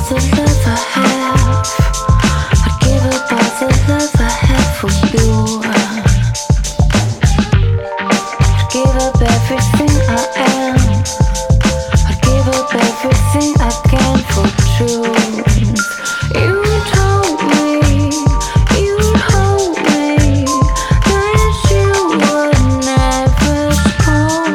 the love I have. I'd give up all the love I have for you. I'd give up everything I am.